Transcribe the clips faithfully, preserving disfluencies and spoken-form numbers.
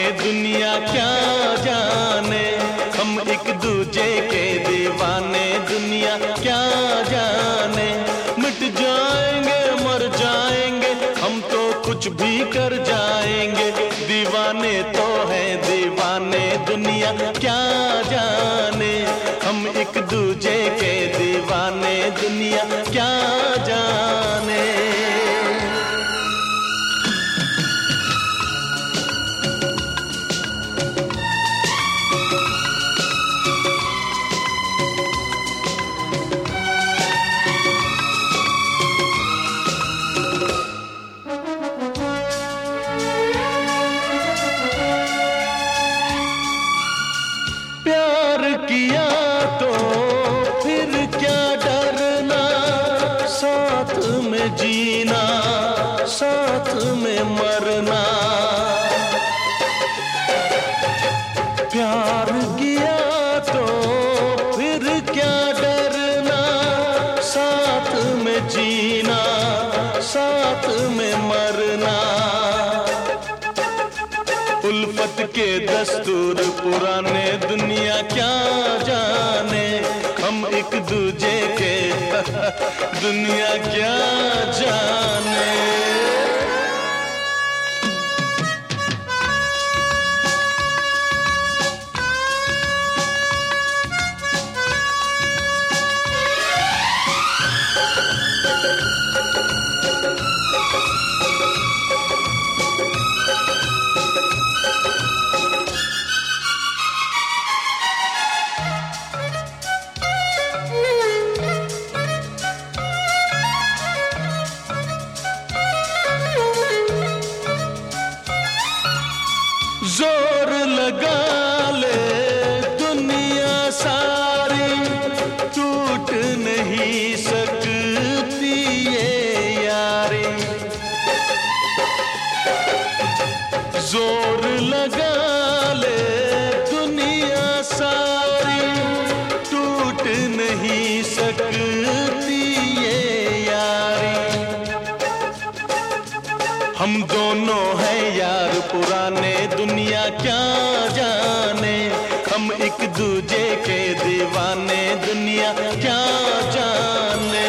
दुनिया क्या जाने, हम एक दूजे के दीवाने दुनिया क्या जाने। मिट जाएंगे मर जाएंगे हम तो कुछ भी कर जाएंगे, दीवाने तो है दीवाने दुनिया क्या जाने। हम एक दूजे के दीवाने दुनिया क्या जाने। प्यार किया तो फिर क्या डरना, साथ में जीना साथ में मरना। प्यार किया तो फिर क्या डरना, साथ में जीना साथ में मरना। उल्फत के दस्तूर पुराने दुनिया क्या जाने, हम एक दूजे के दुनिया क्या जाने। जोर लगा ले दुनिया सारी, टूट नहीं सकती ये यारी। जोर लगा ले दुनिया सारी, टूट नहीं सकती ये यारी। हम दोनों हैं यार पुराने दुनिया क्या जाने, हम एक दूजे के दीवाने दुनिया क्या जाने।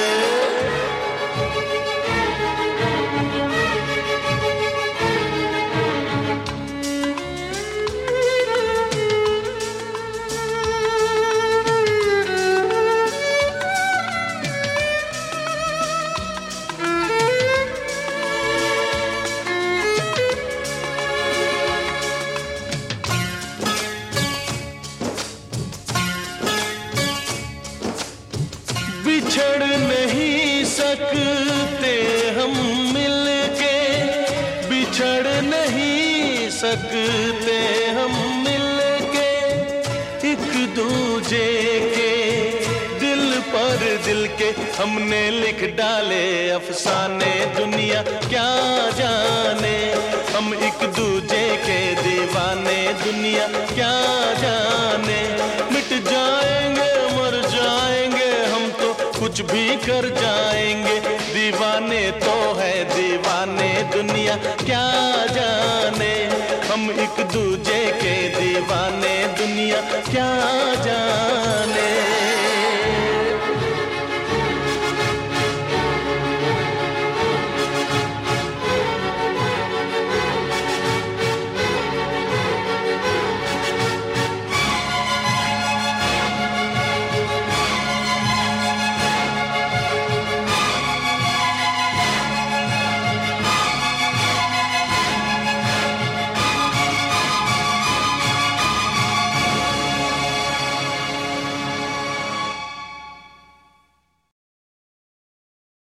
बिछड़ नहीं सकते हम मिलके, बिछड़ नहीं सकते हम मिलके। एक दूजे के दिल पर दिल के हमने लिख डाले अफसाने दुनिया क्या जाने। हम एक दूजे के दीवाने दुनिया क्या जाने। मिट जाएंगे मर जाएंगे हम तो कुछ भी कर जाएंगे, दीवाने तो है दीवाने दुनिया क्या जाने। हम एक दूजे के दीवाने दुनिया क्या जाने।